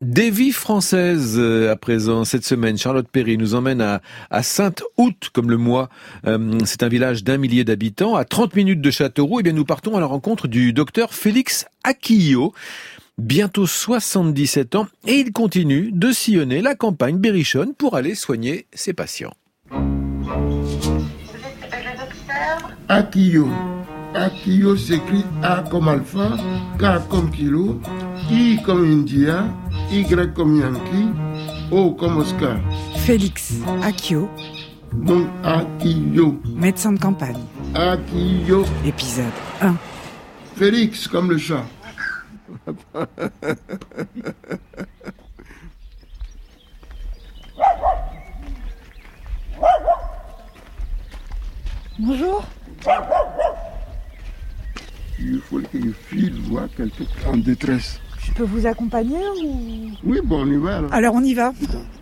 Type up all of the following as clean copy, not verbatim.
Des vies françaises à présent. Cette semaine, Charlotte Perry nous emmène à Sainte-Août, comme le mois. C'est un village d'1 millier d'habitants, à 30 minutes de Châteauroux. Et bien, nous partons à la rencontre du docteur Félix Aquillo, bientôt 77 ans, et il continue de sillonner la campagne berrichonne pour aller soigner ses patients. Aquillo. Aquillo s'écrit A comme alpha, K comme kilo, I comme India, Y comme Yankee, O comme Oscar. Félix Aquillo. Donc Aquillo. Médecin de campagne. Aquillo. Épisode 1. Félix comme le chat. Bonjour. Il faut que je file voir quelqu'un en détresse. Je peux vous accompagner ou... Oui, bon, on y va. Alors on y va.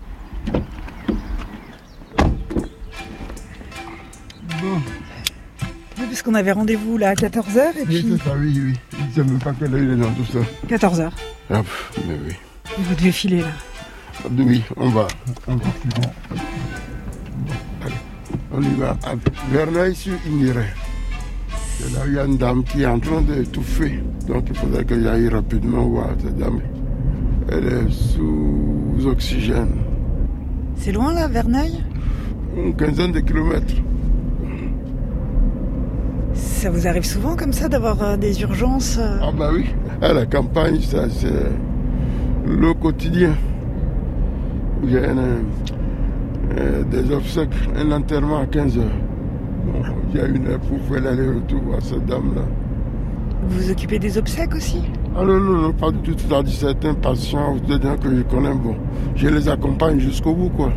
Bon. Oui, parce qu'on avait rendez-vous là à 14h et puis... Oui, c'est ça, oui. Je ne sais même pas quelle heure il est dans tout ça. 14h. Ah, mais oui. Vous devez filer là. Oui, on va. Allez, on y va. À Verneuil-sur-Igneray. Et là, il y a une dame qui est en train d'étouffer. Donc, il faudrait que j'aille rapidement voir cette dame. Elle est sous oxygène. C'est loin là, Verneuil ? Une quinzaine de kilomètres. Ça vous arrive souvent comme ça d'avoir des urgences Ah bah oui. À la campagne, ça c'est le quotidien. Il y a des obsèques, un enterrement à 15h. Bon, il y a une heure pour faire l'aller-retour à cette dame-là. Vous vous occupez des obsèques aussi ? Ah non, pas du tout. C'est-à-dire certains patients ou des gens que je connais, bon, je les accompagne jusqu'au bout, quoi.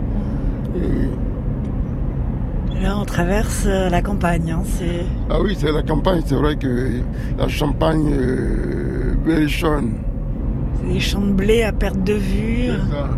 Et... Là, on traverse la campagne, hein, c'est... Ah oui, c'est la campagne. C'est vrai que la Champagne berrichonne. C'est des champs de blé à perte de vue. C'est ça.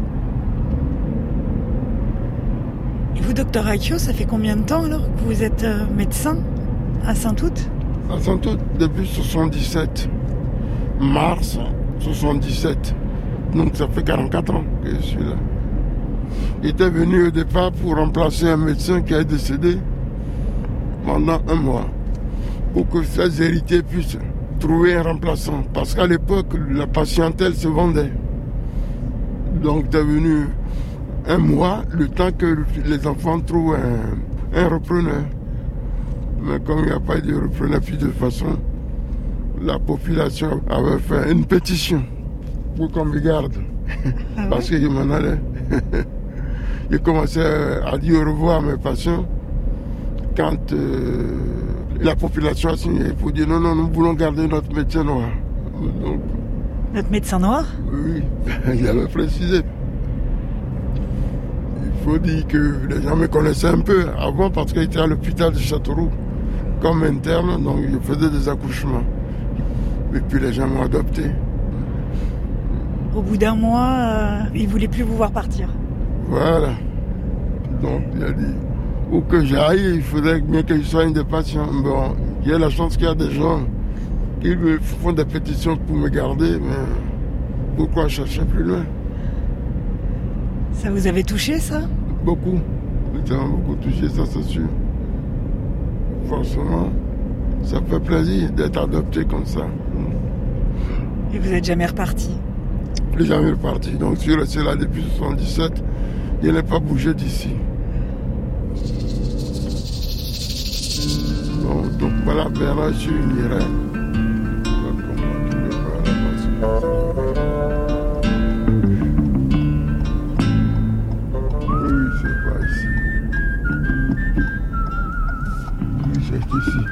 Et vous, docteur Aquillo, ça fait combien de temps alors que vous êtes médecin à Sainte-Août ? À Sainte-Août, depuis 77. Mars 77. Donc ça fait 44 ans que je suis là. J'étais venu au départ pour remplacer un médecin qui est décédé pendant 1 mois. Pour que ces héritiers puissent trouver un remplaçant. Parce qu'à l'époque, la patientèle se vendait. Donc j'étais venu 1 mois, le temps que les enfants trouvent un repreneur. Mais comme il n'y a pas de repreneur, puis de toute façon, la population avait fait une pétition pour qu'on me garde. Ah ouais? Parce que je m'en allais. J'ai commencé à dire au revoir à mes patients quand la population a signé pour dire non, nous voulons garder notre médecin noir. Donc, notre médecin noir ? Oui, il avait précisé. Il faut dire que les gens me connaissaient un peu avant parce qu'il était à l'hôpital de Châteauroux comme interne, donc je faisais des accouchements. Et puis les gens m'ont adopté. Au bout d'1 mois, il ne voulait plus vous voir partir. Voilà. Donc il a dit, où que j'aille, il faudrait bien que je soigne des patients. Bon, il y a la chance qu'il y a des gens qui me font des pétitions pour me garder, mais pourquoi chercher plus loin? Ça vous avait touché, ça ? Beaucoup. Ça m'a beaucoup touché, ça c'est sûr. Forcément, ça fait plaisir d'être adopté comme ça. Et vous n'êtes jamais reparti ? Plus jamais reparti. Donc je suis resté là depuis 77. Je n'ai pas bougé d'ici. Bon, donc voilà, Verneuil-sur-Igneray. Oui, c'est pas ici. Oui, c'est ici.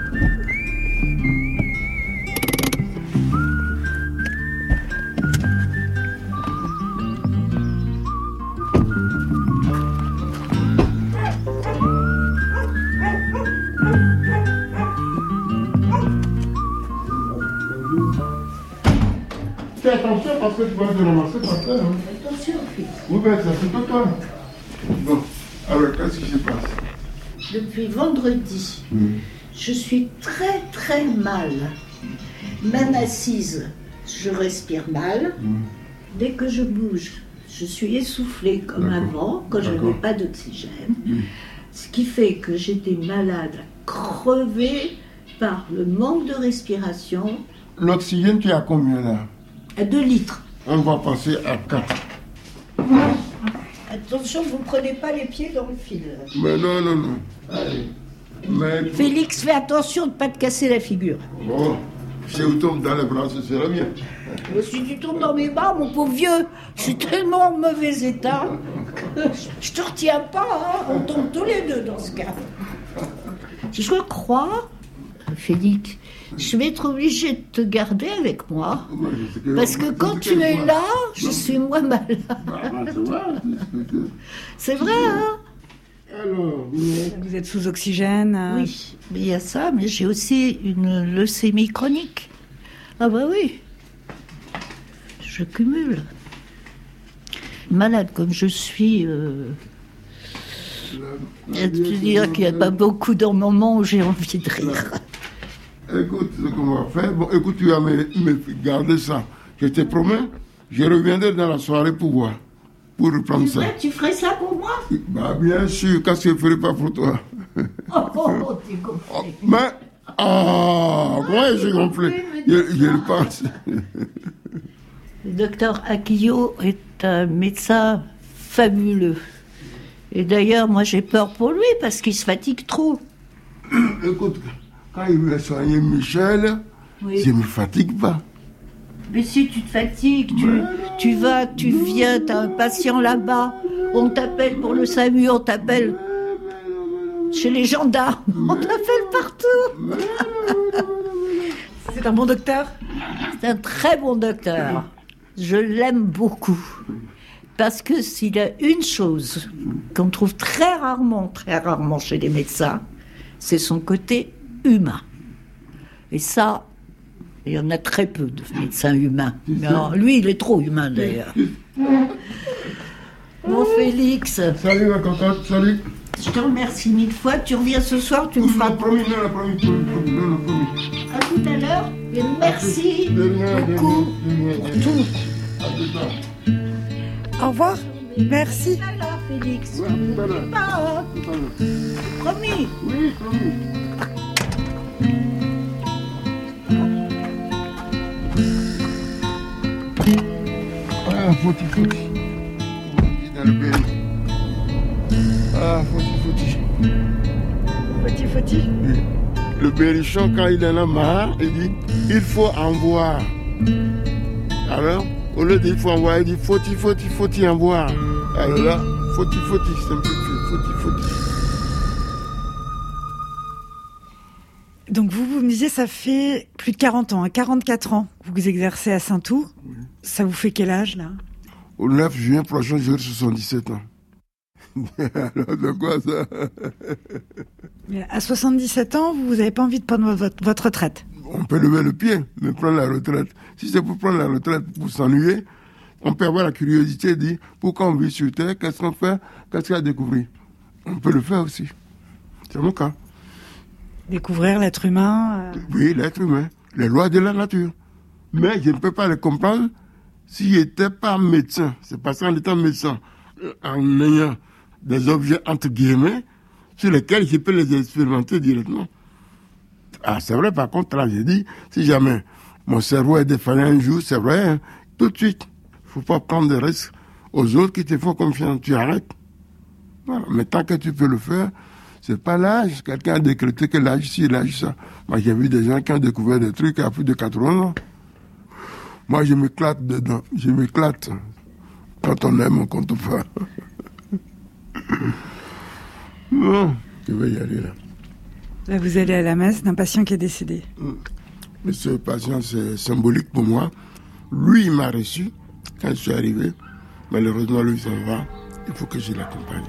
Fais attention parce que tu vas te ramasser par terre. Hein. Attention, fils. Oui, ben ça c'est toi. Bon, alors qu'est-ce qui se passe? Depuis vendredi, je suis très très mal. Même assise, je respire mal. Dès que je bouge, je suis essoufflée comme avant, quand je n'avais pas d'oxygène. Ce qui fait que j'étais malade, crevée par le manque de respiration. L'oxygène, tu as combien là? À 2 litres. On va passer à 4. Attention, vous ne prenez pas les pieds dans le fil. Mais non. Allez. Mais... Félix, fais attention de ne pas te casser la figure. Bon, si tu tombes dans les bras, ce sera bien. Si tu tombes dans mes bras, mon pauvre vieux, je suis tellement en mauvais état que je te retiens pas, hein. On tombe tous les deux dans ce cas. Je crois, Félix, je vais être obligée de te garder avec moi. Parce que quand tu es là, je suis moins malade. C'est vrai, hein? Alors, Vous êtes sous oxygène. Oui, mais il y a ça, mais j'ai aussi une leucémie chronique. Ah bah oui, je cumule. Malade comme je suis, je veux dire qu'il n'y a pas beaucoup de moments où j'ai envie de rire. écoute ce qu'on va faire. Bon, écoute, tu vas me garder ça. Je te promets, je reviendrai dans la soirée pour voir. Pour reprendre ça. Tu ferais ça pour moi? Bah, bien sûr, qu'est-ce que je ne ferai pas pour toi? T'es compris. Mais, comment j'ai gonflé? Je le pense. Le docteur Akio est un médecin fabuleux. Et d'ailleurs, moi j'ai peur pour lui parce qu'il se fatigue trop. Écoute, quand il veut soigner Michel, Oui. je ne me fatigue pas. Mais si tu te fatigues, tu vas, tu viens, t'as un patient là-bas, on t'appelle pour le SAMU, on t'appelle chez les gendarmes, on t'appelle partout. C'est un bon docteur? C'est un très bon docteur. Je l'aime beaucoup. Parce que s'il y a une chose qu'on trouve très rarement chez les médecins, c'est son côté humain. Et ça, il y en a très peu de médecins humains. Mais alors, lui, il est trop humain d'ailleurs. Mon Félix. Salut ma cocotte, salut. Je te remercie 1000 fois. Tu reviens ce soir, tu me feras... promis. À tout à l'heure. Et merci beaucoup pour tout. Au revoir. Merci. Voilà, Félix. Tout à l'heure. Pas, hein. Promis. Oui, promis. Ah, fouti. Comme on dit dans le pays. Ah, fouti. Foti. Le berrichon, quand il en a marre, il dit il faut en voir. Alors, au lieu de il faut en voir, il dit faut en voir. Alors là, foti, c'est un peu foti. Donc vous me disiez, ça fait plus de 40 ans, 44 ans que vous exercez à Saint-Ouen. Oui. Ça vous fait quel âge, là? Au 9 juin prochain, j'aurai 77 ans. Alors, de quoi ça? Mais à 77 ans, vous n'avez pas envie de prendre votre retraite? On peut lever le pied, mais prendre la retraite. Si c'est pour prendre la retraite, pour s'ennuyer, on peut avoir la curiosité de dire pourquoi on vit sur Terre, qu'est-ce qu'on fait, qu'est-ce qu'il y a à découvrir. On peut le faire aussi. C'est mon cas. Découvrir l'être humain. Oui, l'être humain, les lois de la nature. Mais je ne peux pas les comprendre si je n'étais pas médecin. C'est parce qu'en étant médecin, en ayant des objets entre guillemets sur lesquels je peux les expérimenter directement. Ah, c'est vrai, par contre, là, j'ai dit, si jamais mon cerveau est défaillant un jour, c'est vrai, hein, tout de suite. Il ne faut pas prendre des risques aux autres qui te font confiance. Tu arrêtes. Voilà. Mais tant que tu peux le faire, c'est pas l'âge. Quelqu'un a décrété que l'âge ci, l'âge ça. Moi, j'ai vu des gens qui ont découvert des trucs à plus de 80 ans. Moi, je m'éclate dedans. Je m'éclate. Quand on aime, on compte pas. Bon, je vais y aller là. Là, vous allez à la messe d'un patient qui est décédé. Mais ce patient, c'est symbolique pour moi. Lui, il m'a reçu quand je suis arrivé. Malheureusement, lui s'en va. Il faut que je l'accompagne.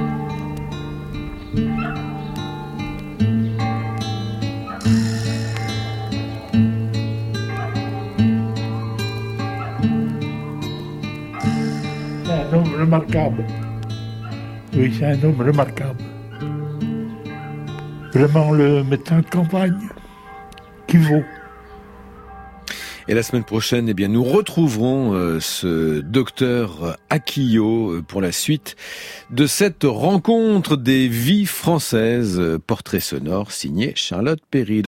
C'est un homme remarquable. Oui, c'est un homme remarquable. Vraiment le médecin de campagne qui vaut. Et la semaine prochaine, eh bien, nous retrouverons ce docteur Akio pour la suite de cette rencontre des vies françaises. Portrait sonore signé Charlotte Péry.